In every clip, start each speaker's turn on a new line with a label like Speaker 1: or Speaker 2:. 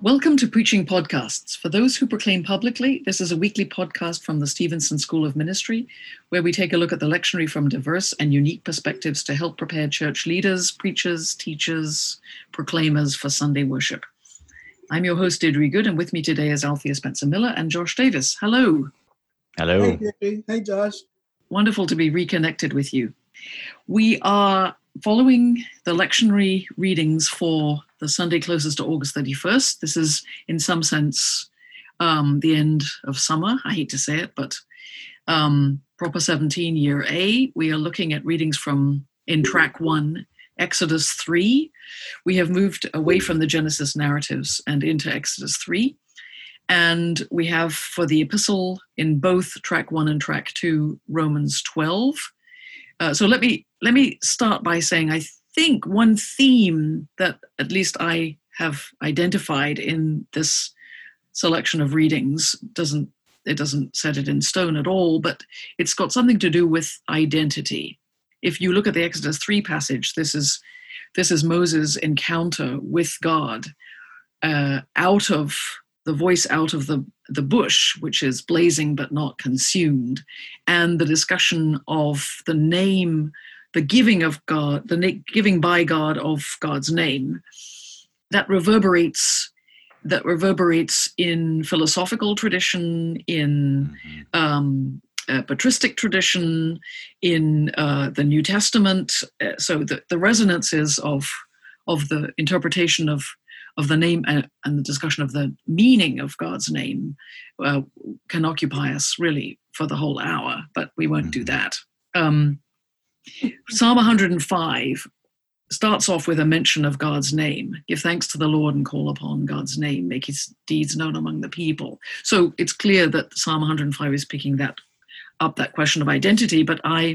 Speaker 1: Welcome to Preaching Podcasts. For those who proclaim publicly, this is a weekly podcast from the Stevenson School of Ministry, where we take a look at the lectionary from diverse and unique perspectives to help prepare church leaders, preachers, teachers, proclaimers for Sunday worship. I'm your host, Deirdre Good, and with me today is Althea Spencer-Miller and Josh Davis. Hello.
Speaker 2: Hello.
Speaker 3: Hey, Deirdre. Hey, Josh.
Speaker 1: Wonderful to be reconnected with you. We are following the lectionary readings for the Sunday closest to August 31st. This is, in some sense, the end of summer. I hate to say it, but Proper 17, Year A. We are looking at readings from, in Track 1, Exodus 3. We have moved away from the Genesis narratives and into Exodus 3. And we have, for the epistle, in both Track 1 and Track 2, Romans 12. So let me start by saying I think one theme that at least I have identified in this selection of readings doesn't set it in stone at all, but it's got something to do with identity. If you look at the Exodus 3 passage, this is Moses' encounter with God out of the voice out of the bush, which is blazing but not consumed, and the discussion of the name, the giving of God, giving by God of God's name, that reverberates in philosophical tradition, in patristic tradition, in the New Testament. So the resonances of the interpretation of the name and the discussion of the meaning of God's name can occupy us really for the whole hour, but we won't do that. Psalm 105 starts off with a mention of God's name. Give thanks to the Lord and call upon God's name, make his deeds known among the people. So it's clear that Psalm 105 is picking that question of identity, but I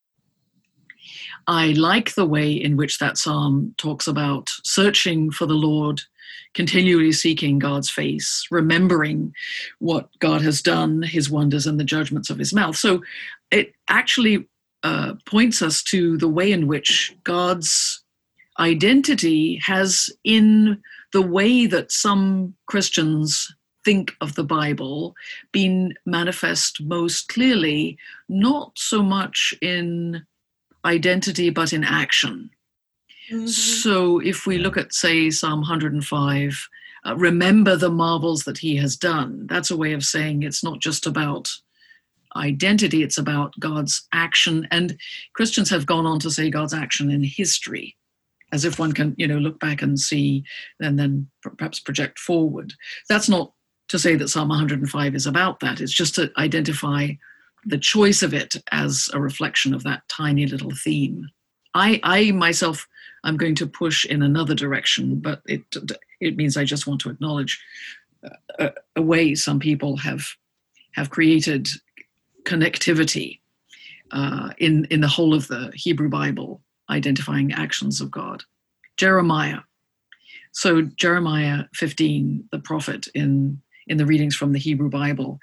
Speaker 1: like the way in which that psalm talks about searching for the Lord, continually seeking God's face, remembering what God has done, his wonders and the judgments of his mouth. So it actually points us to the way in which God's identity has, in the way that some Christians think of the Bible, been manifest most clearly, not so much in identity, but in action. Mm-hmm. So if we look at, say, Psalm 105, remember the marvels that he has done, that's a way of saying it's not just about identity, it's about God's action. And Christians have gone on to say God's action in history, as if one can, look back and see and then perhaps project forward. That's not to say that Psalm 105 is about that. It's just to identify the choice of it as a reflection of that tiny little theme. I myself, I'm going to push in another direction, but it means I just want to acknowledge a way some people have created connectivity in the whole of the Hebrew Bible, identifying actions of God. Jeremiah. So Jeremiah 15, the prophet in the readings from the Hebrew Bible.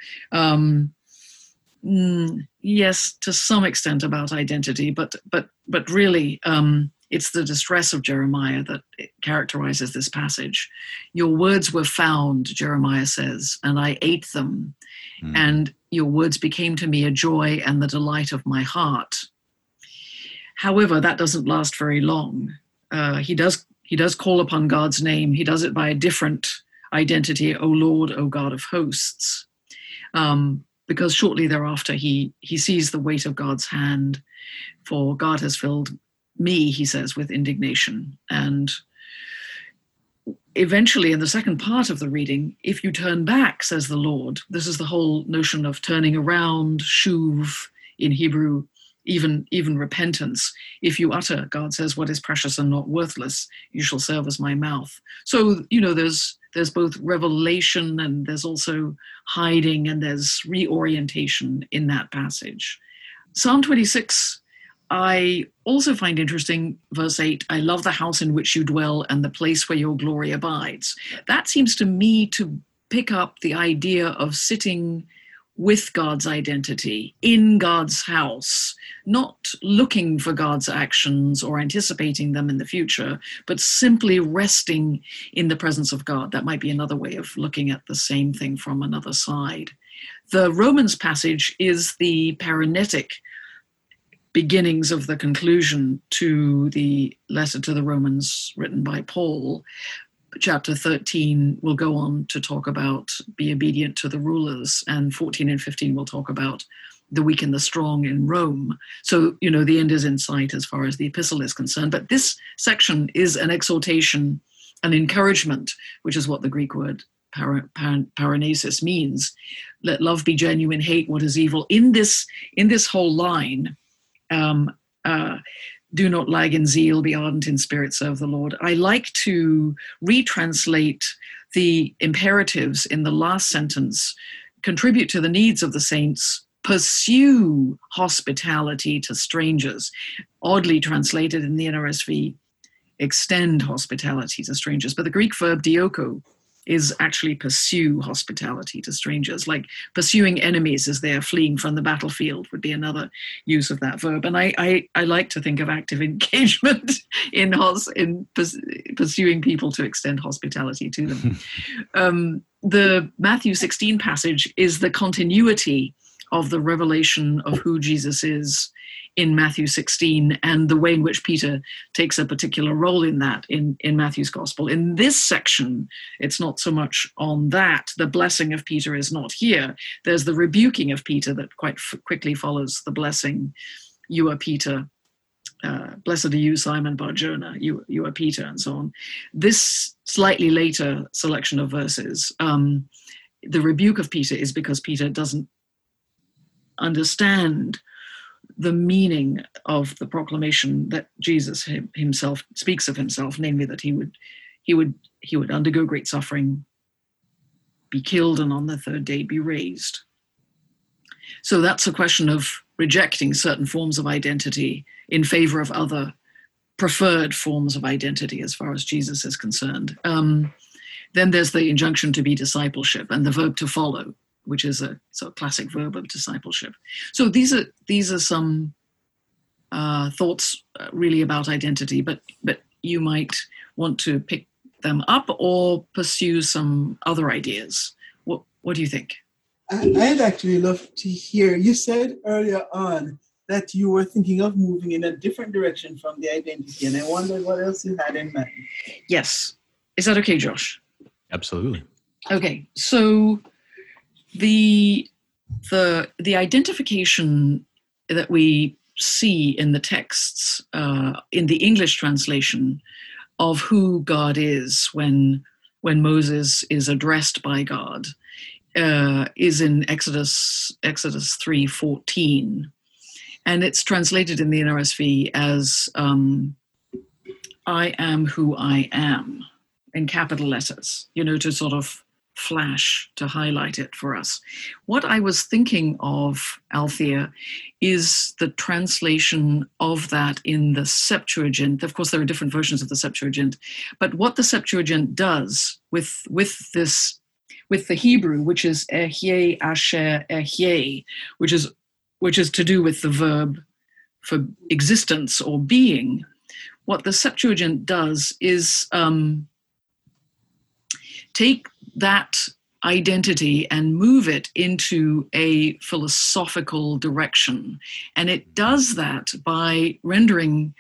Speaker 1: Yes, to some extent about identity, but really it's the distress of Jeremiah that characterizes this passage. Your words were found, Jeremiah says, and I ate them, and your words became to me a joy and the delight of my heart. However, that doesn't last very long. He does call upon God's name. He does it by a different identity, O Lord, O God of hosts. Because shortly thereafter, he sees the weight of God's hand, for God has filled me, he says, with indignation. And eventually, in the second part of the reading, if you turn back, says the Lord, this is the whole notion of turning around, shuv, in Hebrew, even repentance. If you utter, God says, what is precious and not worthless, you shall serve as my mouth. So, there's both revelation and there's also hiding and there's reorientation in that passage. Psalm 26, I also find interesting, verse 8, I love the house in which you dwell and the place where your glory abides. That seems to me to pick up the idea of sitting with God's identity, in God's house, not looking for God's actions or anticipating them in the future, but simply resting in the presence of God. That might be another way of looking at the same thing from another side. The Romans passage is the paranetic beginnings of the conclusion to the letter to the Romans written by Paul. Chapter 13 will go on to talk about be obedient to the rulers, and 14 and 15 will talk about the weak and the strong in Rome. So, the end is in sight as far as the epistle is concerned. But this section is an exhortation, an encouragement, which is what the Greek word paranesis means. Let love be genuine, hate what is evil. In this whole line, do not lag in zeal, be ardent in spirit, serve the Lord. I like to retranslate the imperatives in the last sentence, contribute to the needs of the saints, pursue hospitality to strangers. Oddly translated in the NRSV, extend hospitality to strangers. But the Greek verb dioko is actually pursue hospitality to strangers, like pursuing enemies as they are fleeing from the battlefield would be another use of that verb. And I like to think of active engagement in pursuing people to extend hospitality to them. The Matthew 16 passage is the continuity of the revelation of who Jesus is in Matthew 16 and the way in which Peter takes a particular role in that in Matthew's gospel. In this section, it's not so much on that. The blessing of Peter is not here. There's the rebuking of Peter that quite quickly follows the blessing. You are Peter. Blessed are you, Simon Bar-Jonah. You are Peter, and so on. This slightly later selection of verses, the rebuke of Peter is because Peter doesn't understand the meaning of the proclamation that Jesus himself speaks of himself, namely that he would undergo great suffering, be killed, and on the third day be raised. So that's a question of rejecting certain forms of identity in favor of other preferred forms of identity as far as Jesus is concerned. Then there's the injunction to be discipleship and the verb to follow, which is a classic verb of discipleship. So these are some thoughts really about identity, but you might want to pick them up or pursue some other ideas. What do you think?
Speaker 2: I'd actually love to hear. You said earlier on that you were thinking of moving in a different direction from the identity, and I wondered what else you had in mind.
Speaker 1: Yes. Is that okay, Josh?
Speaker 3: Absolutely.
Speaker 1: Okay. So the identification that we see in the texts in the English translation of who God is when Moses is addressed by God is in Exodus 3:14, and it's translated in the NRSV as "I am who I am" in capital letters. To sort of flash, to highlight it for us. What I was thinking of, Althea, is the translation of that in the Septuagint. Of course, there are different versions of the Septuagint, but what the Septuagint does with the Hebrew, which is ehyeh, asher, ehyeh, which is to do with the verb for existence or being. What the Septuagint does is take that identity and move it into a philosophical direction. And it does that by rendering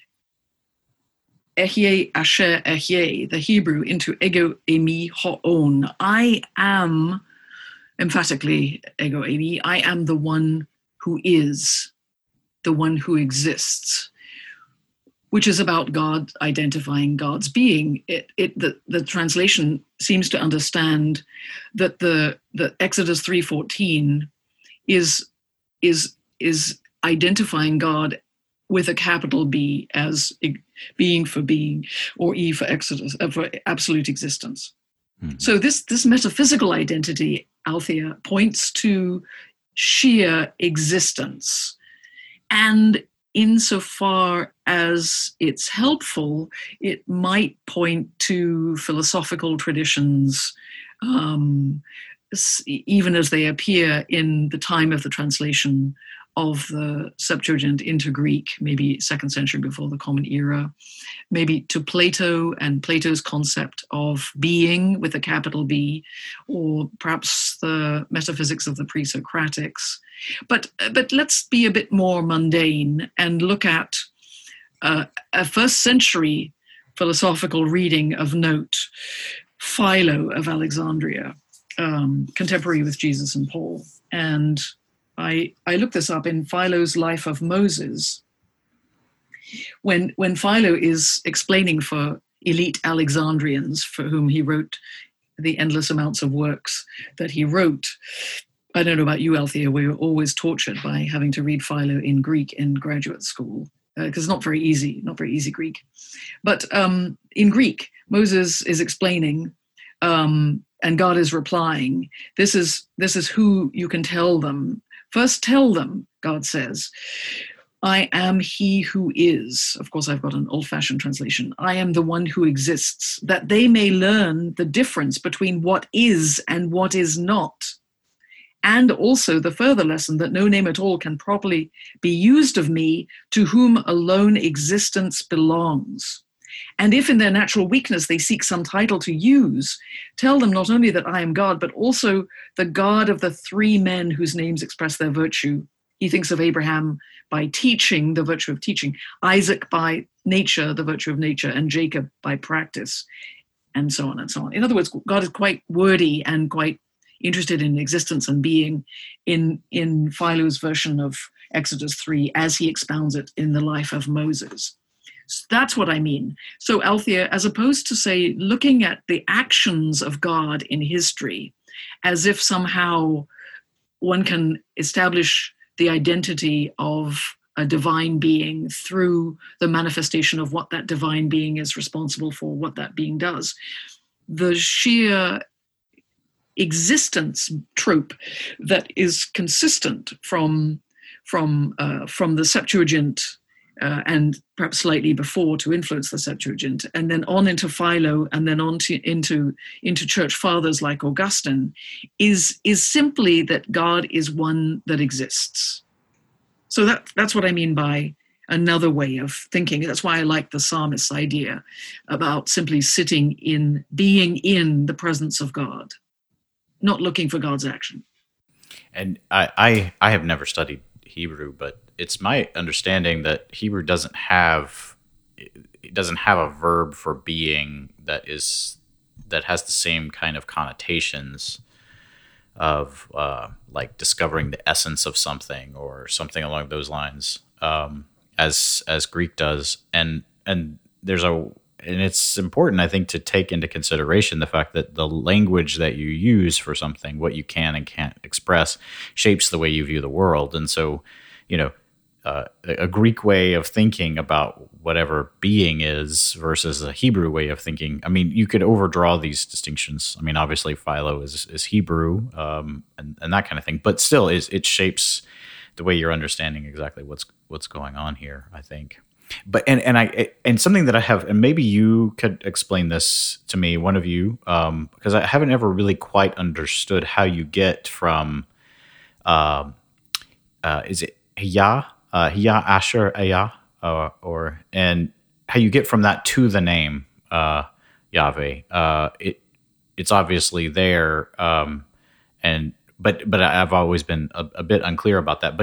Speaker 1: ehyeh, asher, ehyeh, the Hebrew, into ego eimi ho'on. I am, emphatically ego eimi, I am the one who is, the one who exists, which is about God identifying God's being. The translation seems to understand that the Exodus 3:14 is identifying God with a capital B as being for being, or E for Exodus, for absolute existence. Mm-hmm. So this metaphysical identity, Althea, points to sheer existence. And insofar as it's helpful, it might point to philosophical traditions even as they appear in the time of the translation of the Septuagint into Greek, maybe 2nd century before the Common Era, maybe to Plato and Plato's concept of being with a capital B, or perhaps the metaphysics of the pre-Socratics. But let's be a bit more mundane and look at a 1st century philosophical reading of note, Philo of Alexandria, contemporary with Jesus and Paul. And I looked this up in Philo's Life of Moses. When Philo is explaining for elite Alexandrians for whom he wrote the endless amounts of works that he wrote, I don't know about you, Althea, we were always tortured by having to read Philo in Greek in graduate school, because it's not very easy Greek. But in Greek, Moses is explaining, and God is replying. This is who you can tell them. First tell them, God says, I am he who is. Of course, I've got an old-fashioned translation. I am the one who exists, that they may learn the difference between what is and what is not. And also the further lesson that no name at all can properly be used of me, to whom alone existence belongs. And if in their natural weakness they seek some title to use, tell them not only that I am God, but also the God of the 3 men whose names express their virtue. He thinks of Abraham by teaching, the virtue of teaching, Isaac by nature, the virtue of nature, and Jacob by practice, and so on and so on. In other words, God is quite wordy and quite interested in existence and being in Philo's version of Exodus 3 as he expounds it in the Life of Moses. So that's what I mean. So Althea, as opposed to, say, looking at the actions of God in history as if somehow one can establish the identity of a divine being through the manifestation of what that divine being is responsible for, what that being does, the sheer existence trope that is consistent from the Septuagint and perhaps slightly before to influence the Septuagint, and then on into Philo, and then on into church fathers like Augustine, is simply that God is one that exists. So that's what I mean by another way of thinking. That's why I like the psalmist's idea about simply being in the presence of God, not looking for God's action.
Speaker 3: And I have never studied Hebrew, but it's my understanding that Hebrew doesn't have a verb for being that has the same kind of connotations of like discovering the essence of something or something along those lines, as Greek does. And it's important, I think, to take into consideration the fact that the language that you use for something, what you can and can't express, shapes the way you view the world. And so, a Greek way of thinking about whatever being is versus a Hebrew way of thinking. I mean, you could overdraw these distinctions. I mean, obviously Philo is Hebrew, and that kind of thing, but still it shapes the way you're understanding exactly what's going on here, I think. But and something that I have, and maybe you could explain this to me, one of you, because I haven't ever really quite understood how you get from, is it Yah Asher Ayah, and how you get from that to the name Yahweh. It's obviously there, but I've always been a bit unclear about that.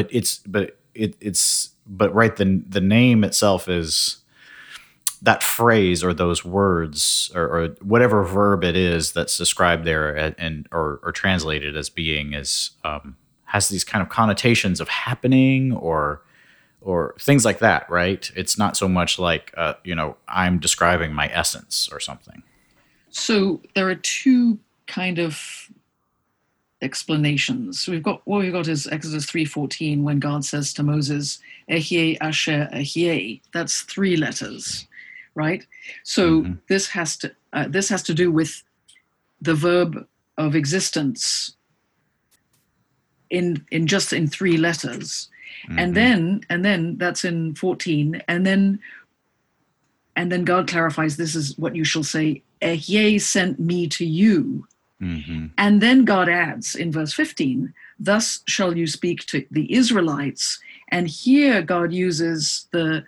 Speaker 3: But right, the name itself is that phrase or those words or whatever verb it is that's described there or translated as being has these kind of connotations of happening or things like that, right? It's not so much like I'm describing my essence or something.
Speaker 1: So there are 2 kind of explanations. What we've got is Exodus 3:14, when God says to Moses, Ehyeh Asher Ehyeh. That's 3 letters, right? So this has to do with the verb of existence in 3 letters, and then that's in 14, and then God clarifies, this is what you shall say: Ehyeh sent me to you.
Speaker 3: Mm-hmm.
Speaker 1: And then God adds in verse 15, thus shall you speak to the Israelites. And here God uses the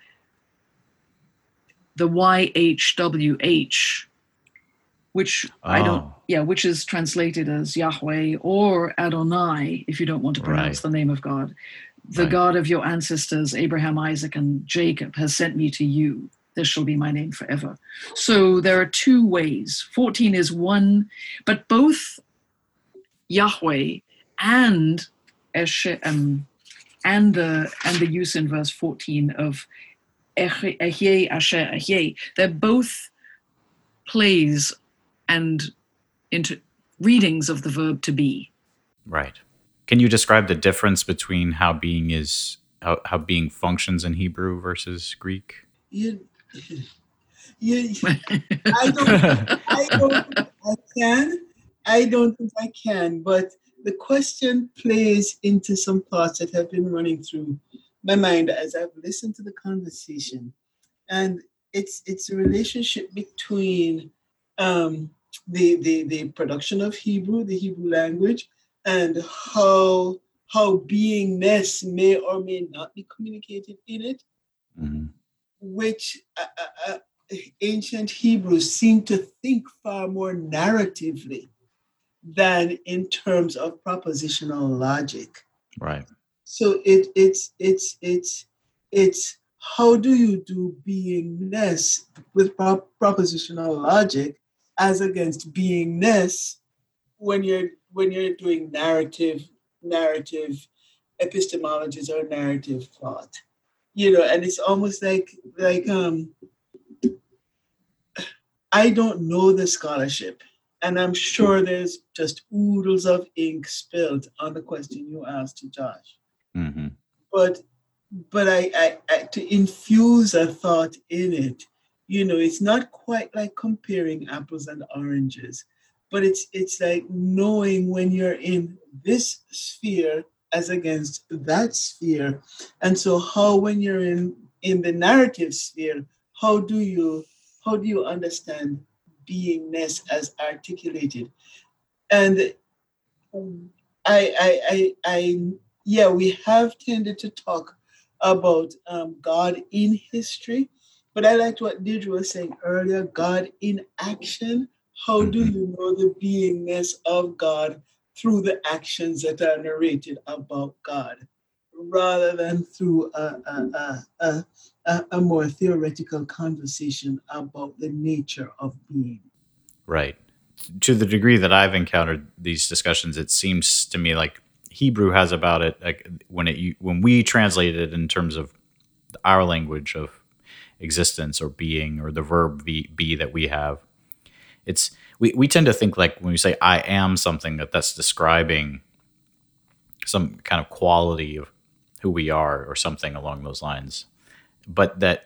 Speaker 1: YHWH, which which is translated as Yahweh or Adonai, if you don't want to pronounce the name of God. The God of your ancestors, Abraham, Isaac, and Jacob, has sent me to you. This shall be my name forever. So there are two ways. 14 is one, but both Yahweh and the use in verse 14 of Ehyeh Asher Ehyeh, they're both plays and into readings of the verb to be.
Speaker 3: Right. Can you describe the difference between how being functions in Hebrew versus Greek?
Speaker 2: I don't think I can, but the question plays into some thoughts that have been running through my mind as I've listened to the conversation. And it's a relationship between the production of Hebrew, the Hebrew language, and how beingness may or may not be communicated in it, which ancient Hebrews seem to think far more narratively than in terms of propositional logic.
Speaker 3: Right.
Speaker 2: So it's how do you do beingness with propositional logic as against beingness when you're doing narrative epistemologies or narrative thought, and it's almost like I don't know the scholarship, and I'm sure there's just oodles of ink spilled on the question you asked to Josh.
Speaker 3: Mm-hmm.
Speaker 2: But I to infuse a thought in it, it's not quite like comparing apples and oranges, but it's like knowing when you're in this sphere as against that sphere. And so how when you're in the narrative sphere, how do you understand beingness as articulated? And we have tended to talk about God in history, but I liked what Deirdre was saying earlier, God in action. How do you know the beingness of God through the actions that are narrated about God, rather than through a more theoretical conversation about the nature of being?
Speaker 3: Right. To the degree that I've encountered these discussions, it seems to me like Hebrew has about it, like when we translate it in terms of our language of existence or being, or the verb be that we have, we tend to think like when we say I am something, that's describing some kind of quality of who we are or something along those lines. But that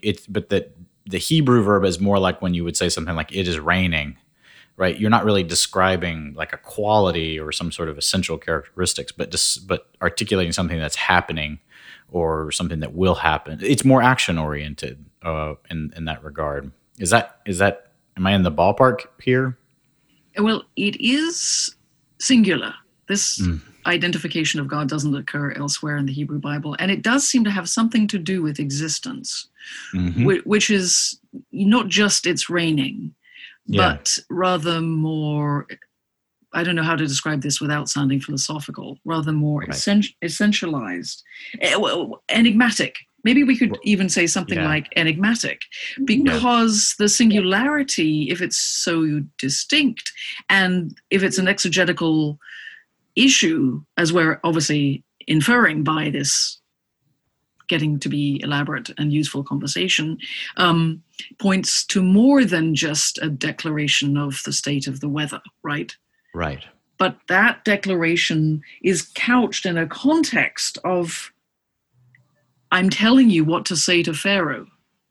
Speaker 3: the Hebrew verb is more like when you would say something like it is raining. Right, you're not really describing like a quality or some sort of essential characteristics, but articulating something that's happening or something that will happen. It's more action oriented in that regard. Is that? Am I in the ballpark here?
Speaker 1: Well, it is singular. This identification of God doesn't occur elsewhere in the Hebrew Bible, and it does seem to have something to do with existence, which is not just it's raining. But rather more, I don't know how to describe this without sounding philosophical, rather more essentialized, enigmatic. Maybe we could even say something like enigmatic, because the singularity, if it's so distinct, and if it's an exegetical issue, as we're obviously inferring by this getting to be elaborate and useful conversation, points to more than just a declaration of the state of the weather, right?
Speaker 3: Right.
Speaker 1: But that declaration is couched in a context of, I'm telling you what to say to Pharaoh.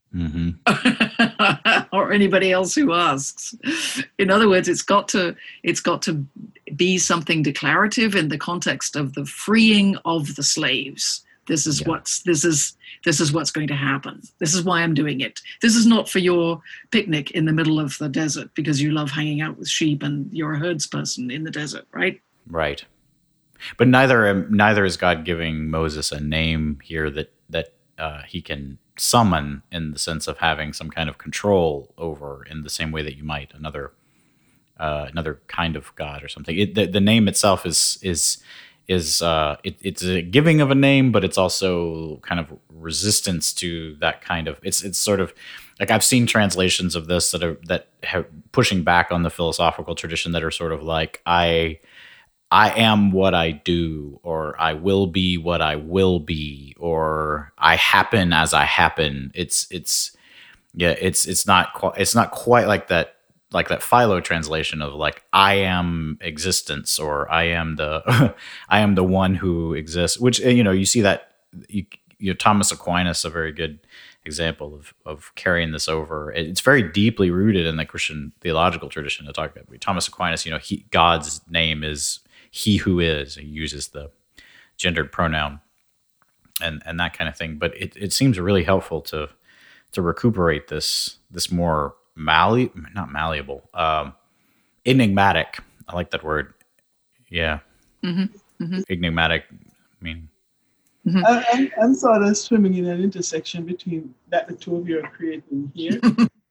Speaker 1: Or anybody else who asks. In other words, it's got to be something declarative in the context of the freeing of the slaves. This is This is what's going to happen. This is why I'm doing it. This is not for your picnic in the middle of the desert because you love hanging out with sheep and you're a herdsperson in the desert, right?
Speaker 3: Right. But neither is God giving Moses a name here that he can summon in the sense of having some kind of control over, in the same way that you might another kind of God or something. The name itself it's a giving of a name, but it's also kind of resistance to that kind of. It's sort of like, I've seen translations of this that have pushing back on the philosophical tradition that are sort of like, I am what I do, or I will be what I will be, or I happen as I happen. It's not quite like that Philo translation of like, I am existence, or I am the I am the one who exists, which, you see that Thomas Aquinas, a very good example of carrying this over. It's very deeply rooted in the Christian theological tradition to talk about Thomas Aquinas. God's name is he who is. He uses the gendered pronoun and that kind of thing. But it seems really helpful to recuperate this more not malleable, enigmatic. I like that word. Yeah.
Speaker 1: Mm-hmm. Mm-hmm.
Speaker 3: Enigmatic. I mean,
Speaker 2: I'm sort of swimming in an intersection between that the two of you are creating here,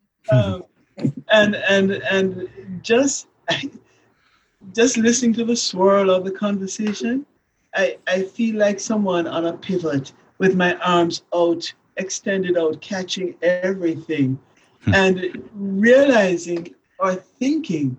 Speaker 2: and just listening to the swirl of the conversation, I feel like someone on a pivot with my arms out, extended out, catching everything, and realizing or thinking,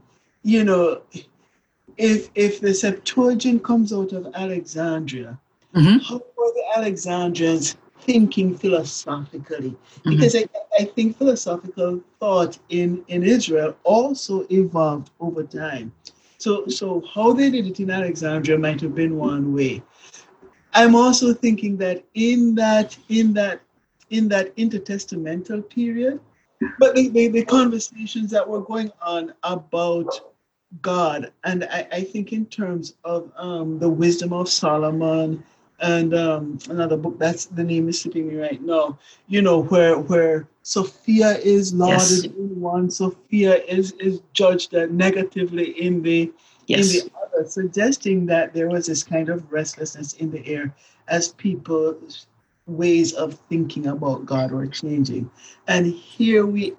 Speaker 2: if the Septuagint comes out of Alexandria,
Speaker 1: mm-hmm.
Speaker 2: how were the Alexandrians thinking philosophically? Because I think philosophical thought in Israel also evolved over time. So how they did it in Alexandria might have been one way. I'm also thinking that in that intertestamental period, but the conversations that were going on about God, and I think in terms of the wisdom of Solomon, and another book, that's the name is slipping me right now, where Sophia is lauded in one, Sophia is judged negatively in the other, suggesting that there was this kind of restlessness in the air as people's ways of thinking about God were changing. And here we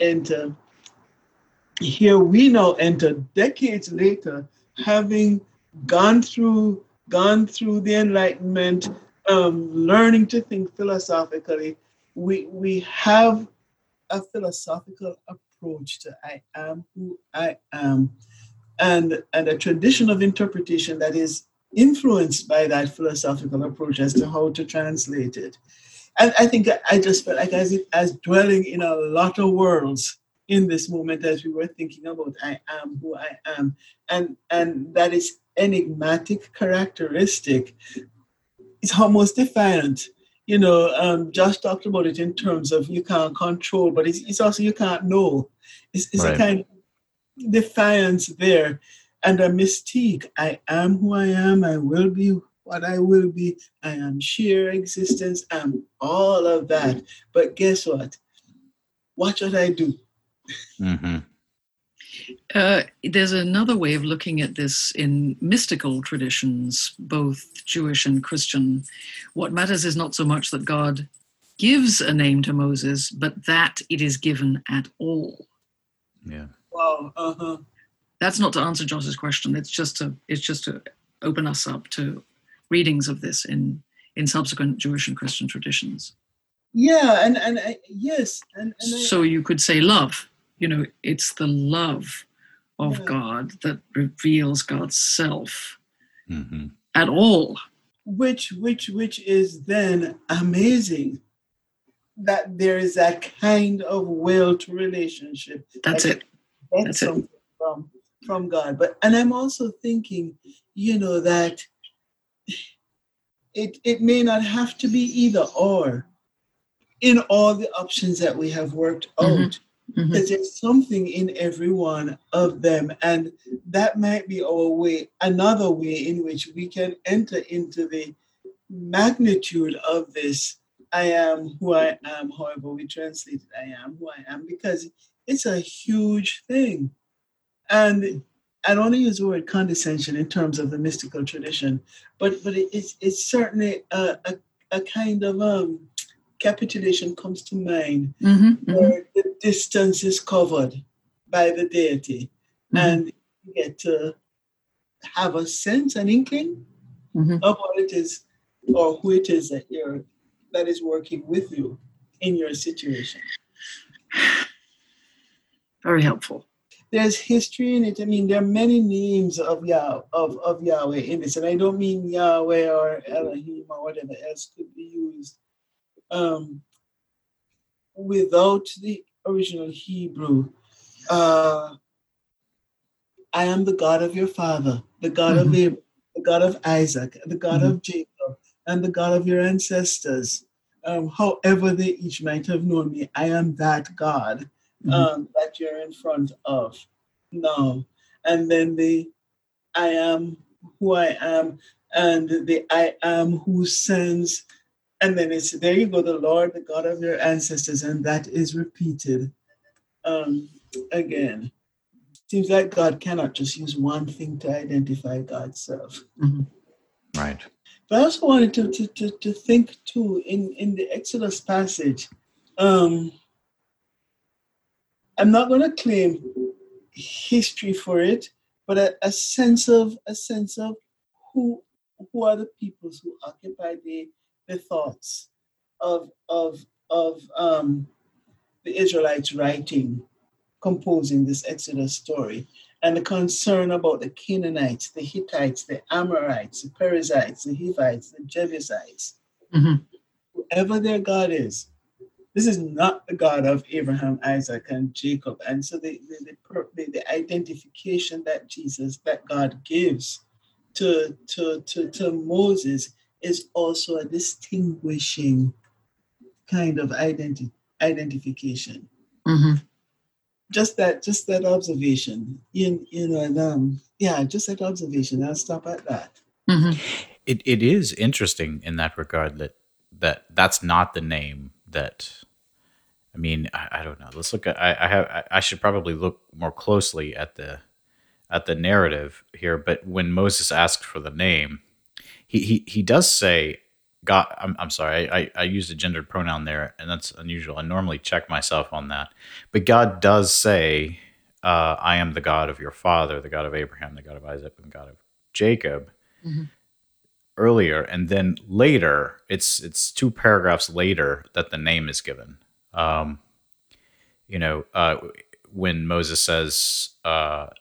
Speaker 2: now enter decades later, having gone through the Enlightenment, learning to think philosophically. We have a philosophical approach to I am who I am, and a tradition of interpretation that is influenced by that philosophical approach as to how to translate it. And I think I just felt like as dwelling in a lot of worlds in this moment as we were thinking about I am who I am, and that is enigmatic characteristic. It's almost defiant. Josh talked about it in terms of you can't control, but it's also you can't know. It's right. A kind of defiance there, and a mystique. I am who I am. I will be what I will be. I am sheer existence. I'm all of that. But guess what? Watch what I do.
Speaker 3: Mm-hmm.
Speaker 1: There's another way of looking at this in mystical traditions, both Jewish and Christian. What matters is not so much that God gives a name to Moses, but that it is given at all.
Speaker 3: Yeah.
Speaker 2: Wow. Uh-huh.
Speaker 1: That's not to answer Josh's question. It's just to open us up to readings of this in subsequent Jewish and Christian traditions.
Speaker 2: Yeah, and yes, and
Speaker 1: so you could say love. It's the love of God that reveals God's self at all.
Speaker 2: Which is then amazing that there is that kind of will to relationship.
Speaker 1: That's it.
Speaker 2: That's something from God. And I'm also thinking, that it may not have to be either or in all the options that we have worked out. Because there's something in every one of them, and that might be another way in which we can enter into the magnitude of this I am who I am, however we translate it, I am who I am, because it's a huge thing. And I don't want to use the word condescension in terms of the mystical tradition, but it's certainly a kind of capitulation comes to mind, where the distance is covered by the deity, and you get to have a sense, an inkling of what it is or who it is that is working with you in your situation.
Speaker 1: Very helpful.
Speaker 2: There's history in it. I mean, there are many names of Yahweh in this, and I don't mean Yahweh or Elohim or whatever else could be used without the original Hebrew. I am the God of your father, the God of Abraham, the God of Isaac, the God of Jacob, and the God of your ancestors. However they each might have known me, I am that God that you're in front of now. And then the I am who I am, and the I am who sends. And then it's, there you go, the Lord, the God of your ancestors, and that is repeated again. Seems like God cannot just use one thing to identify God's self.
Speaker 3: Right.
Speaker 2: But I also wanted to think too in the Exodus passage. I'm not going to claim history for it, but a sense of who are the peoples who occupy the thoughts of the Israelites composing this Exodus story, and the concern about the Canaanites, the Hittites, the Amorites, the Perizzites, the Hivites, the Jebusites, whoever their God is. This is not the God of Abraham, Isaac, and Jacob. And so the identification that God gives to Moses is also a distinguishing kind of identification. Just that observation, just that observation. I'll stop at that.
Speaker 3: It is interesting in that regard that's not the name that. I mean, I don't know. Let's look at. I should probably look more closely at the narrative here. But when Moses asked for the name, he does say God. I'm sorry. I used a gendered pronoun there, and that's unusual. I normally check myself on that, but God does say, "I am the God of your father, the God of Abraham, the God of Isaac, and the God of Jacob." Earlier, and then later, it's 2 paragraphs later that the name is given. When Moses says, but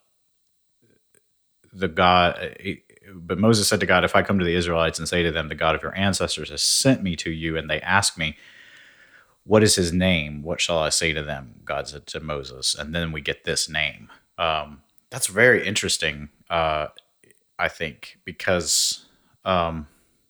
Speaker 3: Moses said to God, if I come to the Israelites and say to them, the God of your ancestors has sent me to you, and they ask me, what is his name? What shall I say to them? God said to Moses. And then we get this name. That's very interesting, I think, because I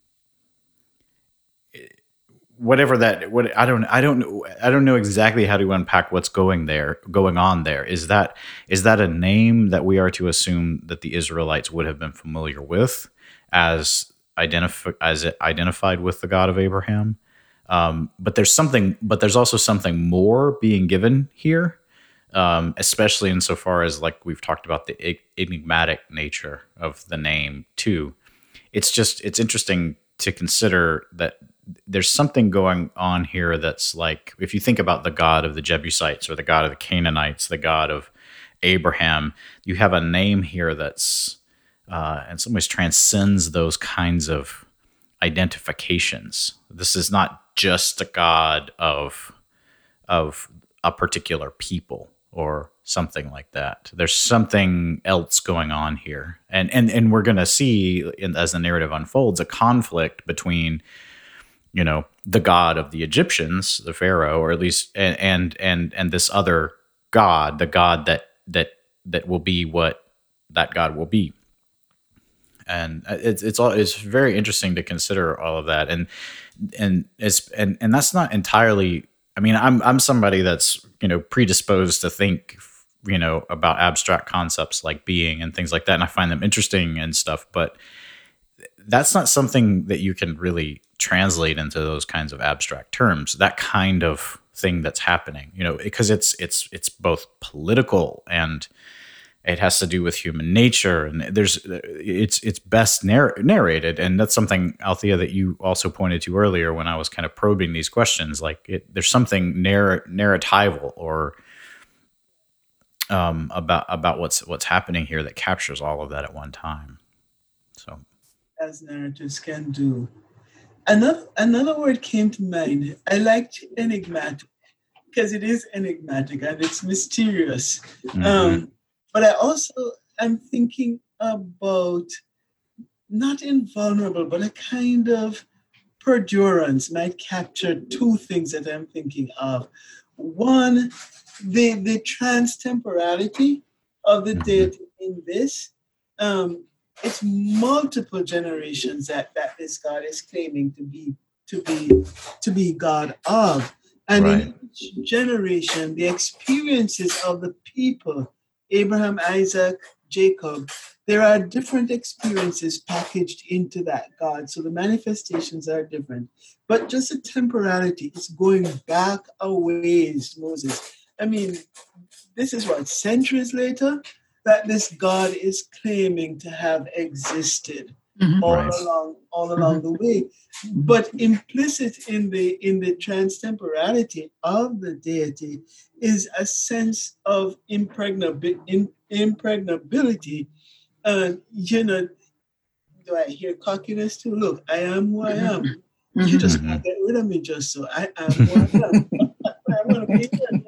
Speaker 3: don't know exactly how to unpack what's going on there. Is that a name that we are to assume that the Israelites would have been familiar with as identified with the God of Abraham? But there's also something more being given here, especially insofar as, like we've talked about, the enigmatic nature of the name too. It's interesting to consider that there's something going on here that's like, if you think about the God of the Jebusites or the God of the Canaanites, the God of Abraham, you have a name here that's in some ways transcends those kinds of identifications. This is not just a God of a particular people or something like that. There's something else going on here, and we're going to see as the narrative unfolds a conflict between, the God of the Egyptians, the Pharaoh, or at least, and this other God, the God that will be what that God will be. And it's very interesting to consider all of that, and that's not entirely. I mean, I'm somebody that's predisposed to think about abstract concepts like being and things like that, and I find them interesting and stuff. But that's not something that you can really translate into those kinds of abstract terms, that kind of thing that's happening, because it's both political and it has to do with human nature, and it's best narrated, and that's something, Althea, that you also pointed to earlier when I was kind of probing these questions. Like there's something narratival or about what's happening here that captures all of that at one time. So,
Speaker 2: as narratives can do. Another word came to mind. I liked enigmatic because it is enigmatic and it's mysterious.
Speaker 3: Mm-hmm.
Speaker 2: But I also am thinking about not invulnerable, but a kind of perdurance might capture two things that I'm thinking of. One, the trans-temporality of the deity in this. It's multiple generations that this God is claiming to be God of. And
Speaker 3: Right.
Speaker 2: in each generation, the experiences of the people, Abraham, Isaac, Jacob, there are different experiences packaged into that God. So the manifestations are different. But just the temporality is going back a ways, Moses. I mean, this is what, centuries later, that this God is claiming to have existed all along the way. But implicit in the trans-temporality of the deity is a sense of impregnability. Do I hear cockiness too? Look, I am who I am. You just can't get rid of me just so. I am who I am. I want to be here,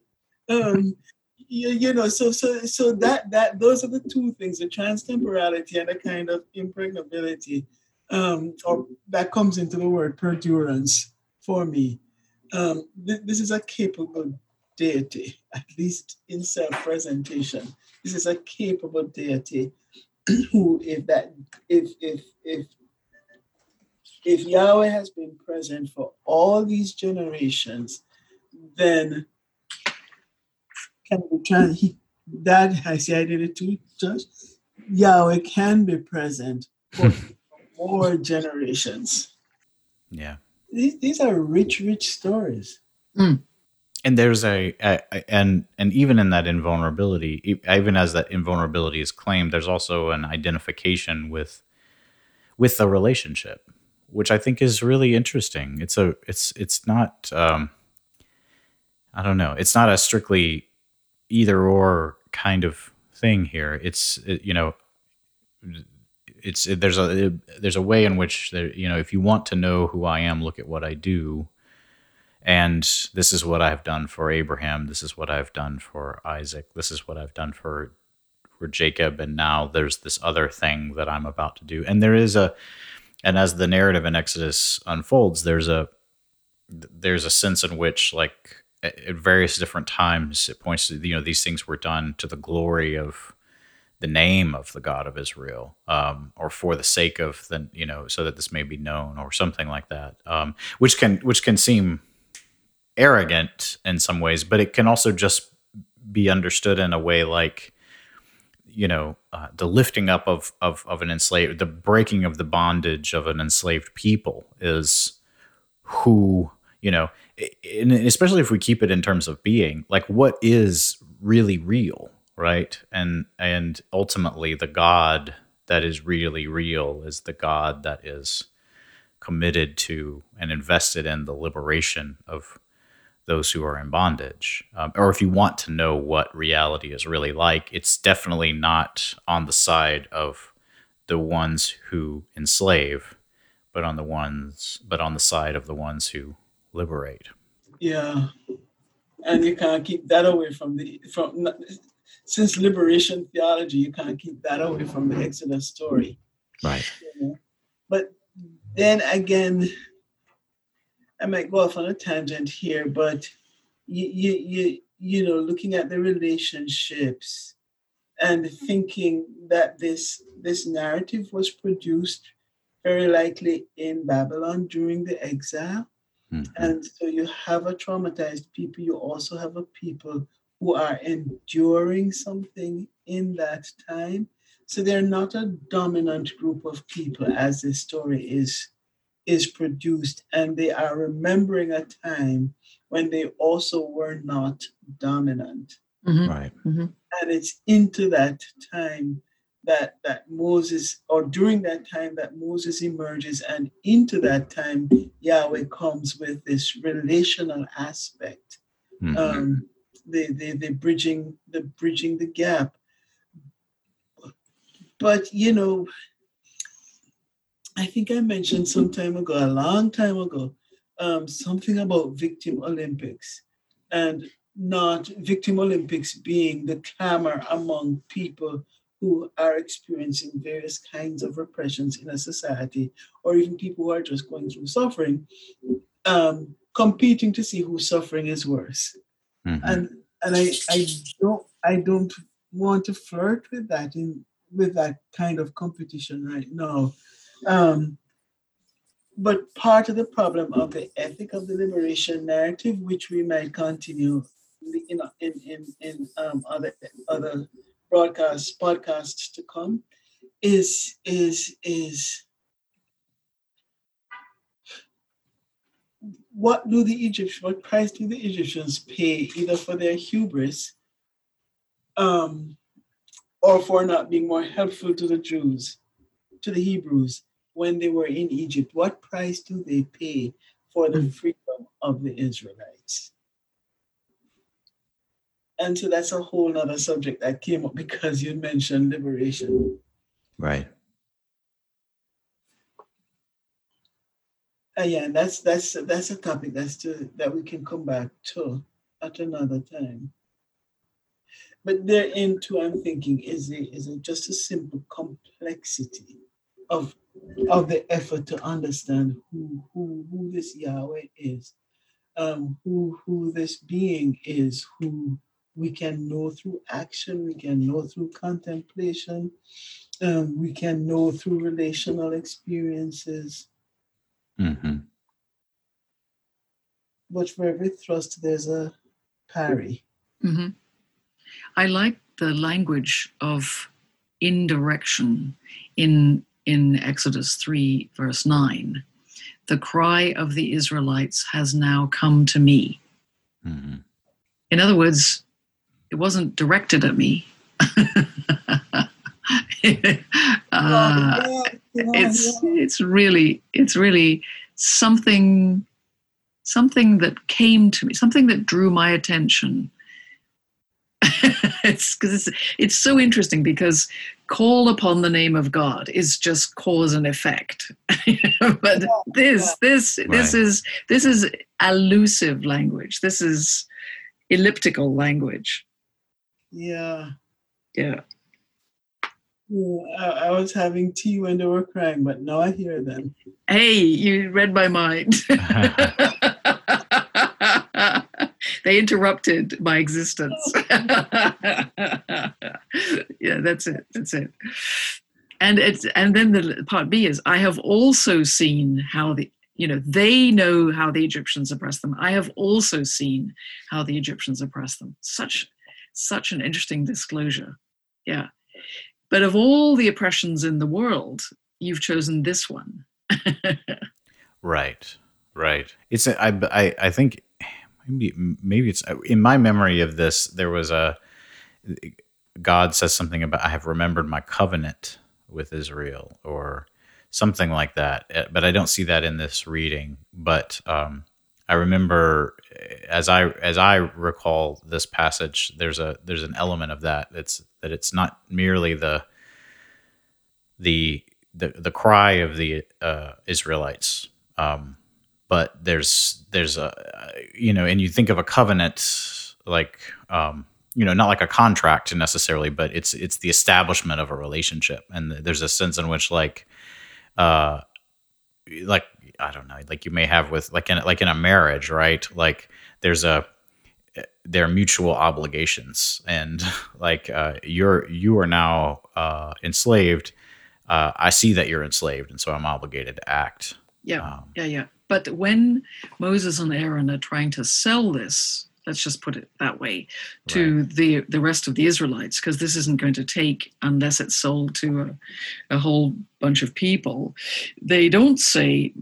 Speaker 2: right? So that those are the two things: the trans-temporality and a kind of impregnability, or that comes into the word perdurance for me. This is a capable deity, at least in self-presentation. This is a capable deity who, if Yahweh has been present for all these generations, then can be I did it too, Josh. Yahweh can be present for more generations.
Speaker 3: Yeah.
Speaker 2: These are rich stories.
Speaker 1: Mm.
Speaker 3: And there's and even in that invulnerability, even as that invulnerability is claimed, there's also an identification with the relationship, which I think is really interesting. It's not I don't know. It's not a strictly either or kind of thing here. There's a way in which if you want to know who I am, look at what I do. And this is what I've done for Abraham. This is what I've done for Isaac. This is what I've done for Jacob. And now there's this other thing that I'm about to do. And and as the narrative in Exodus unfolds, there's a sense in which, like, at various different times, it points to, these things were done to the glory of the name of the God of Israel, or for the sake of so that this may be known, or something like that, which can seem arrogant in some ways, but it can also just be understood in a way like, the lifting up of an enslaved, the breaking of the bondage of an enslaved people is who, and especially if we keep it in terms of being, like, what is really real, right? And ultimately the God that is really real is the God that is committed to and invested in the liberation of those who are in bondage. Or if you want to know what reality is really like, it's definitely not on the side of the ones who enslave, but on the side of the ones who liberate.
Speaker 2: Yeah. And you can't keep that away since liberation theology, you can't keep that away from the Exodus story.
Speaker 3: Right.
Speaker 2: But then again, I might go off on a tangent here, but you looking at the relationships and thinking that this narrative was produced very likely in Babylon during the exile. Mm-hmm. And so you have a traumatized people. You also have a people who are enduring something in that time. So they're not a dominant group of people, as this story is is produced, and they are remembering a time when they also were not dominant.
Speaker 1: Mm-hmm.
Speaker 3: Right.
Speaker 1: Mm-hmm.
Speaker 2: And it's into that time that Moses, or during that time that Moses emerges, and into that time Yahweh comes with this relational aspect, the bridging the gap. But I think I mentioned some time ago, a long time ago, something about Victim Olympics, and not Victim Olympics being the clamor among people who are experiencing various kinds of repressions in a society, or even people who are just going through suffering, competing to see whose suffering is worse. And I don't want to flirt with that with that kind of competition right now. But part of the problem of the ethic of the liberation narrative, which we might continue in other podcasts to come, is what price do the Egyptians pay, either for their hubris, or for not being more helpful to the Jews, to the Hebrews, when they were in Egypt? What price do they pay for the freedom of the Israelites? And so that's a whole other subject that came up because you mentioned liberation.
Speaker 3: Right.
Speaker 2: Yeah, and that's a topic that we can come back to at another time. But therein too, I'm thinking, is just a simple complexity of the effort to understand who this Yahweh is, who this being is, who we can know through action, we can know through contemplation, we can know through relational experiences.
Speaker 3: Mm-hmm.
Speaker 2: But for every thrust, there's a parry.
Speaker 1: Mm-hmm. I like the language of indirection in Exodus 3, verse 9. The cry of the Israelites has now come to me.
Speaker 3: Mm-hmm.
Speaker 1: In other words, it wasn't directed at me. It's really something that came to me, something that drew my attention. It's so interesting because call upon the name of God is just cause and effect. But this is elusive language. This is elliptical language.
Speaker 2: Yeah.
Speaker 1: Yeah.
Speaker 2: I was having tea when they were crying, but now I hear them.
Speaker 1: Hey, you read my mind. They interrupted my existence. Yeah, that's it. And then the part B is, I have also seen how they know how the Egyptians oppress them. I have also seen how the Egyptians oppress them. Such an interesting disclosure. Yeah. But of all the oppressions in the world, you've chosen this one.
Speaker 3: Right. It's I think maybe it's in my memory of this. There was God says something about, I have remembered my covenant with Israel, or something like that. But I don't see that in this reading. But I remember, as I recall this passage, there's an element of that. It's not merely the cry of the Israelites, but there's a and you think of a covenant like not like a contract necessarily, but it's the establishment of a relationship, and there's a sense in which like I don't know, like you may have with like in a marriage, right? Like there are mutual obligations, and like you are now enslaved. I see that you're enslaved, and so I'm obligated to act.
Speaker 1: Yeah. But when Moses and Aaron are trying to sell this, let's just put it that way, to the rest of the Israelites, because this isn't going to take unless it's sold to a whole bunch of people, they don't say,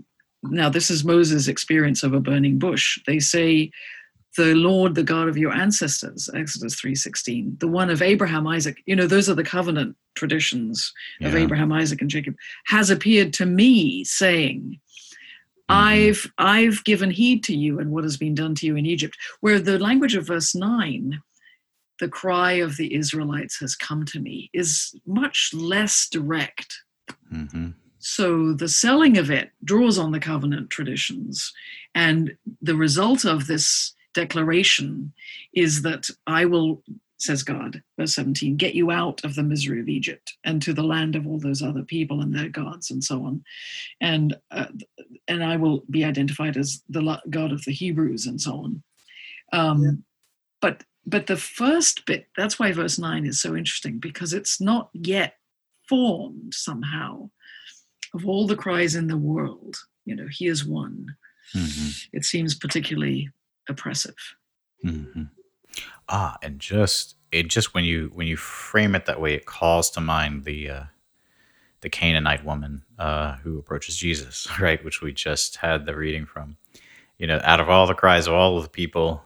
Speaker 1: now this is Moses' experience of a burning bush. They say, the Lord, the God of your ancestors, Exodus 3:16, the one of Abraham, Isaac, those are the covenant traditions of Abraham, Isaac, and Jacob, has appeared to me saying, I've given heed to you and what has been done to you in Egypt. Where the language of verse 9, the cry of the Israelites has come to me, is much less direct.
Speaker 3: Mm-hmm. So
Speaker 1: the selling of it draws on the covenant traditions. And the result of this declaration is that I will, says God, verse 17, get you out of the misery of Egypt and to the land of all those other people and their gods and so on. And I will be identified as the God of the Hebrews and so on. But the first bit, that's why verse 9 is so interesting, because it's not yet formed somehow of all the cries in the world. Here's one. Mm-hmm. It seems particularly oppressive.
Speaker 3: Mm-hmm. And just when you frame it that way, it calls to mind the Canaanite woman who approaches Jesus, right? Which we just had the reading from. Out of all the cries of all of the people,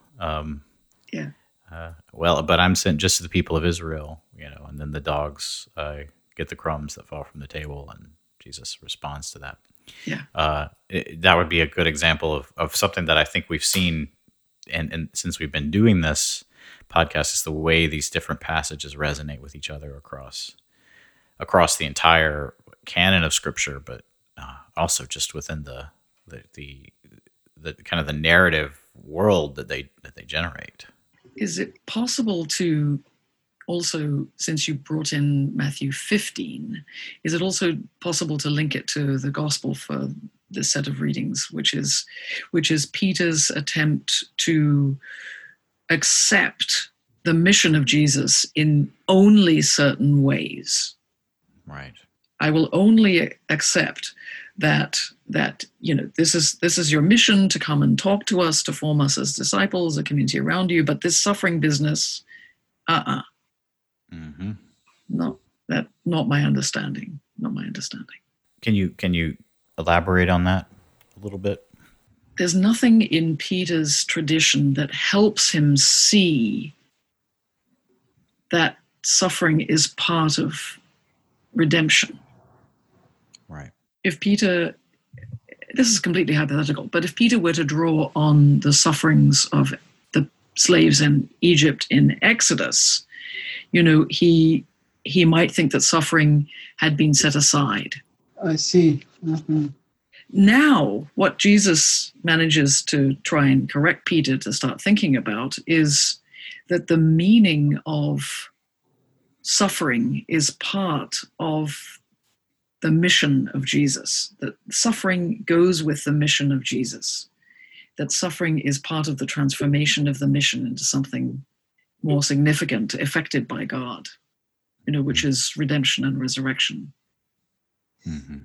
Speaker 3: but I'm sent just to the people of Israel, and then the dogs get the crumbs that fall from the table, and Jesus responds to that.
Speaker 1: Yeah,
Speaker 3: that would be a good example of something that I think we've seen, and since we've been doing this podcast, is the way these different passages resonate with each other across the entire canon of Scripture, but also just within the kind of the narrative world that they generate.
Speaker 1: Is it possible to also, since you brought in Matthew 15, is it also possible to link it to the gospel for this set of readings, which is Peter's attempt to accept the mission of Jesus in only certain ways?
Speaker 3: Right.
Speaker 1: I will only accept that this is your mission, to come and talk to us, to form us as disciples, a community around you, but this suffering business,
Speaker 3: Mm-hmm.
Speaker 1: not my understanding. Not my understanding.
Speaker 3: Can you elaborate on that a little bit?
Speaker 1: There's nothing in Peter's tradition that helps him see that suffering is part of redemption.
Speaker 3: Right.
Speaker 1: If Peter, this is completely hypothetical, but if Peter were to draw on the sufferings of the slaves in Egypt in Exodus, he might think that suffering had been set aside.
Speaker 2: I see. Mm-hmm.
Speaker 1: Now, what Jesus manages to try and correct Peter to start thinking about is that the meaning of suffering is part of the mission of Jesus, that suffering goes with the mission of Jesus, that suffering is part of the transformation of the mission into something more significant, effected by God, which is redemption and resurrection.
Speaker 3: Mm-hmm.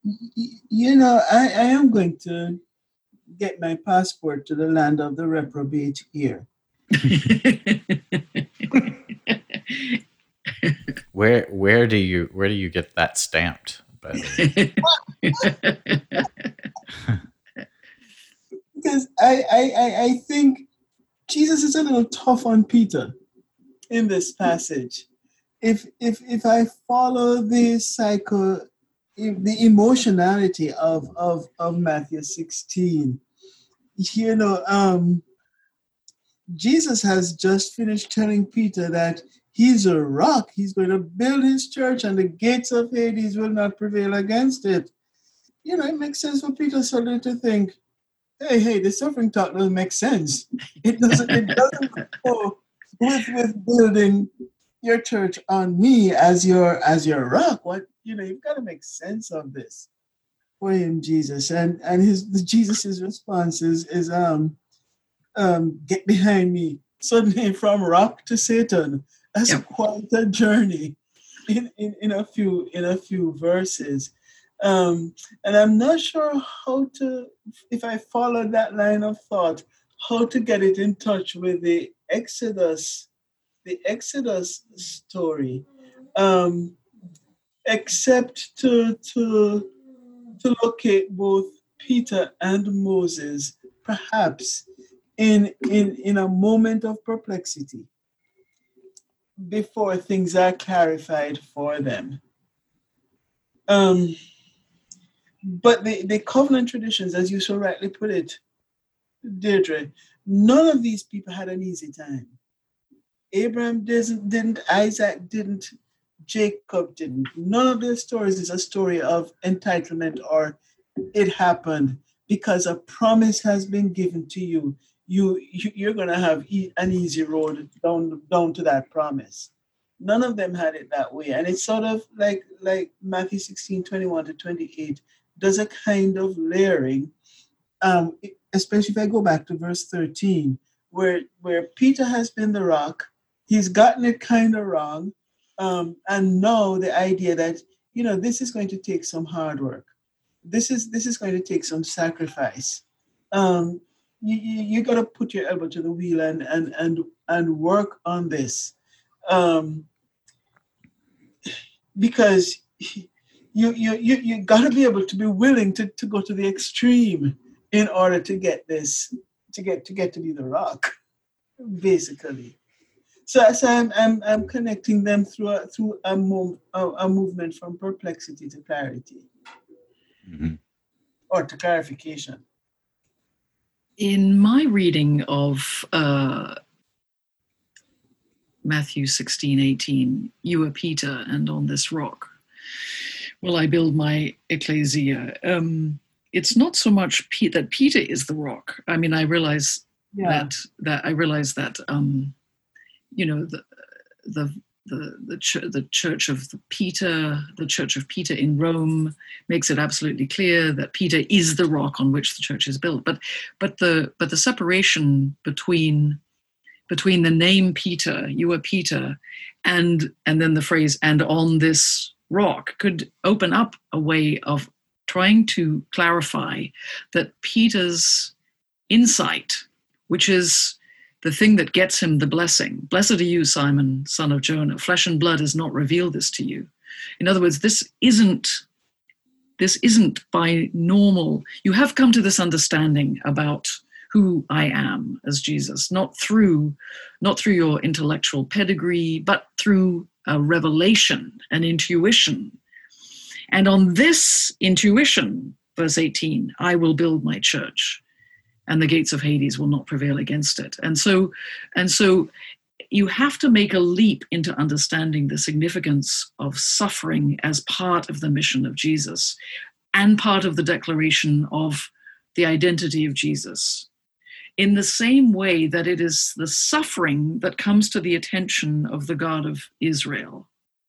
Speaker 2: I am going to get my passport to the land of the reprobate here.
Speaker 3: Where do you get that stamped? By the way?
Speaker 2: Because I think Jesus is a little tough on Peter in this passage. If I follow the emotionality of Matthew 16, Jesus has just finished telling Peter that he's a rock. He's going to build his church and the gates of Hades will not prevail against it. It makes sense for Peter suddenly to think, hey, the suffering talk doesn't make sense. It doesn't go with building your church on me as your rock. What, you've got to make sense of this for him, Jesus. And Jesus's response is get behind me. Suddenly from rock to Satan. That's quite a journey in a few verses. And I'm not sure if I follow that line of thought, how to get it in touch with the Exodus story, except to locate both Peter and Moses, perhaps in a moment of perplexity, before things are clarified for them. But the covenant traditions, as you so rightly put it, Deirdre, none of these people had an easy time. Abraham didn't, Isaac didn't, Jacob didn't. None of their stories is a story of entitlement or it happened because a promise has been given to you. You're going to have an easy road down to that promise. None of them had it that way. And it's sort of like Matthew 16:21-28 does a kind of layering, especially if I go back to verse 13, where Peter has been the rock. He's gotten it kind of wrong. And now the idea that, this is going to take some hard work. This is going to take some sacrifice. You got to put your elbow to the wheel and work on this, because you got to be able to be willing to go to the extreme in order to get this, to get to be the rock, basically. So I'm connecting them through a movement from perplexity to clarity. Mm-hmm. Or to clarification.
Speaker 1: In my reading of Matthew 16:18, you are Peter, and on this rock will I build my ecclesia. It's not so much that Peter is the rock. I mean, I realize that the church of Peter, the church of Peter in Rome, makes it absolutely clear that Peter is the rock on which the church is built. But the separation between the name Peter, you are Peter, and then the phrase "and on this rock" could open up a way of trying to clarify that Peter's insight, which is the thing that gets him the blessing. Blessed are you, Simon, son of Jonah. Flesh and blood has not revealed this to you. In other words, this isn't by normal. You have come to this understanding about who I am as Jesus, not through your intellectual pedigree, but through a revelation, an intuition. And on this intuition, verse 18, I will build my church, and the gates of Hades will not prevail against it. And so you have to make a leap into understanding the significance of suffering as part of the mission of Jesus and part of the declaration of the identity of Jesus. In the same way that it is the suffering that comes to the attention of the God of Israel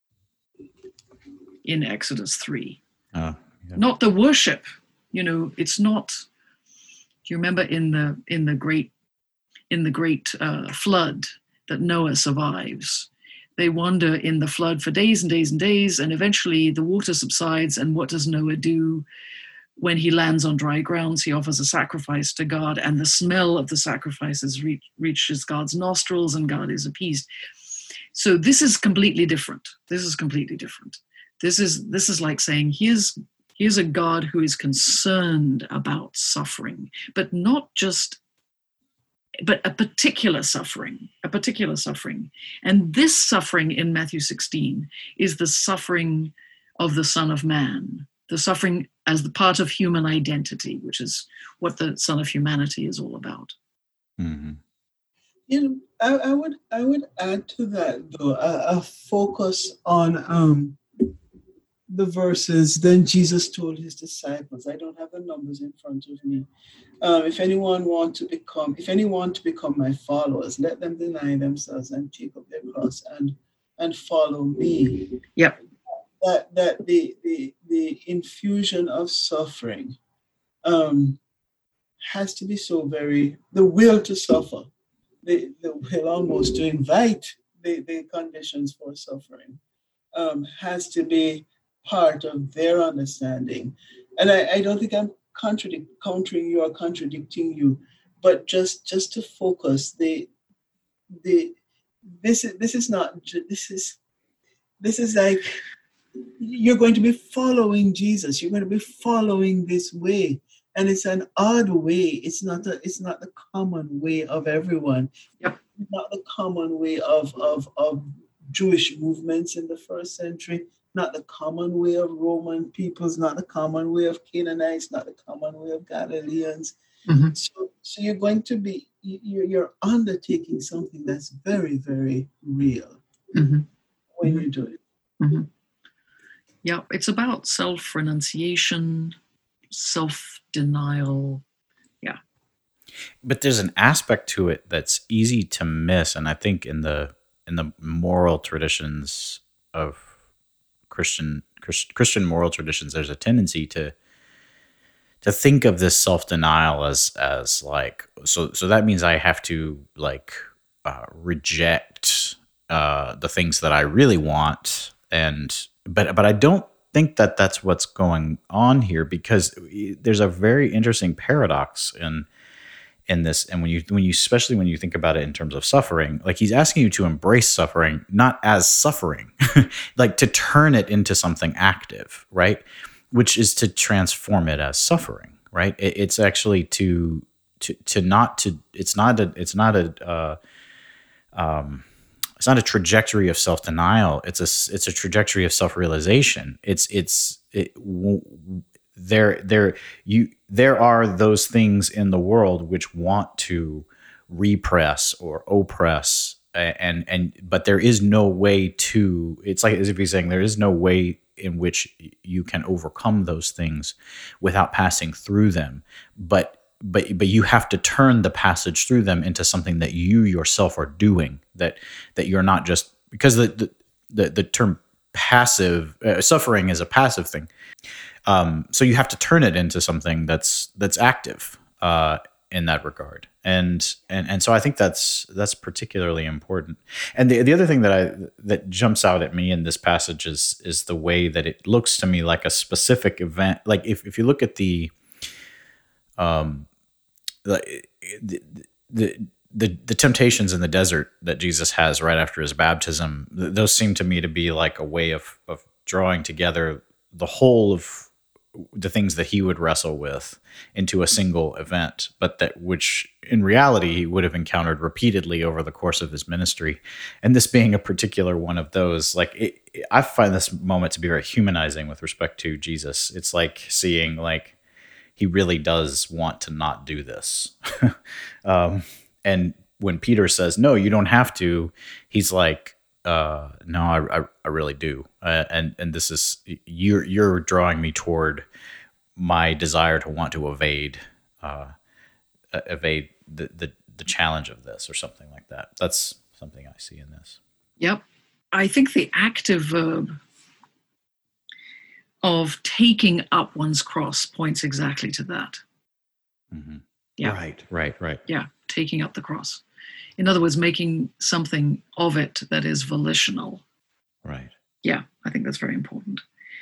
Speaker 1: in Exodus 3. Not the worship. It's not. Do you remember in the great flood that Noah survives? They wander in the flood for days and days and days, and eventually the water subsides. And what does Noah do? When he lands on dry grounds, he offers a sacrifice to God, and the smell of the sacrifices reaches God's nostrils, and God is appeased. So this is completely different. This is like saying, here's a God who is concerned about suffering, but a particular suffering. And this suffering in Matthew 16 is the suffering of the Son of Man, the suffering as the part of human identity, which is what the Son of Humanity is all about.
Speaker 2: Mm-hmm. I would add to that, though, a focus on the verses. Then Jesus told his disciples, I don't have the numbers in front of me. If anyone want to become my followers, let them deny themselves and take up their cross and follow me.
Speaker 1: Yep.
Speaker 2: That the infusion of suffering has to be so very, the will to suffer, the will almost to invite the conditions for suffering has to be part of their understanding. And I don't think I'm countering you or contradicting you, but just to focus, this is like, you're going to be following Jesus. You're going to be following this way. and it's an odd way. It's not the common way of everyone.
Speaker 1: Yep.
Speaker 2: Not the common way of Jewish movements in the first century, not the common way of Roman peoples, not the common way of Canaanites, not the common way of Galileans.
Speaker 1: Mm-hmm.
Speaker 2: So you're going to be, you're undertaking something that's very, very real
Speaker 1: Mm-hmm.
Speaker 2: when you do it.
Speaker 1: Mm-hmm. Yeah, it's about self-renunciation, self-denial. Yeah.
Speaker 3: But there's an aspect to it that's easy to miss, and I think in the moral traditions of Christian moral traditions, there's a tendency to think of this self-denial as like, so that means I have to like reject the things that I really want, but I don't think that that's what's going on here, because there's a very interesting paradox in this, and when you especially when you think about it in terms of suffering, like he's asking you to embrace suffering not as suffering, like to turn it into something active, right? Which is to transform it as suffering, right? It's actually it's not a trajectory of self-denial. It's a trajectory of self-realization. There are those things in the world which want to repress or oppress, but there is no way to. It's like as if he's saying there is no way in which you can overcome those things without passing through them. But you have to turn the passage through them into something that you yourself are doing. That you're not just, because the term passive suffering is a passive thing. So you have to turn it into something that's active in that regard, and so I think that's particularly important. And the other thing that jumps out at me in this passage is the way that it looks to me like a specific event. Like if you look at the temptations in the desert that Jesus has right after his baptism, those seem to me to be like a way of drawing together the whole of the things that he would wrestle with into a single event, but which in reality he would have encountered repeatedly over the course of his ministry. And this being a particular one of those, I find this moment to be very humanizing with respect to Jesus. It's like seeing like he really does want to not do this. And when Peter says, no, you don't have to, he's like, no, I really do. And this is, you're drawing me toward my desire to want to evade the challenge of this, or something like that. That's something I see in this.
Speaker 1: Yep. I think the active verb of taking up one's cross points exactly to that.
Speaker 3: Mm-hmm.
Speaker 1: Yeah.
Speaker 3: Right.
Speaker 1: Yeah. Taking up the cross. In other words, making something of it that is volitional.
Speaker 3: Right.
Speaker 1: Yeah, I think that's very important.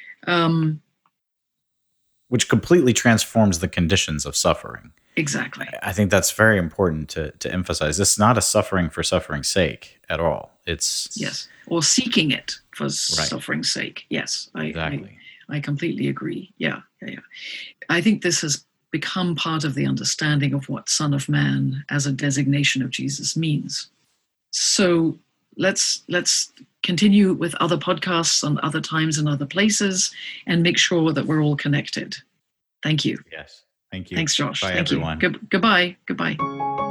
Speaker 3: Which completely transforms the conditions of suffering.
Speaker 1: Exactly.
Speaker 3: I think that's very important to emphasize. This is not a suffering for suffering's sake at all. It's
Speaker 1: yes, or seeking it for suffering's sake. Yes,
Speaker 3: exactly.
Speaker 1: I completely agree. Yeah. I think this has become part of the understanding of what Son of Man as a designation of Jesus means. So let's continue with other podcasts on other times and other places, and make sure that we're all connected. Thank you.
Speaker 3: Yes. Thank you.
Speaker 1: Thanks, Josh.
Speaker 3: Bye,
Speaker 1: Thank
Speaker 3: everyone.
Speaker 1: you. Goodbye.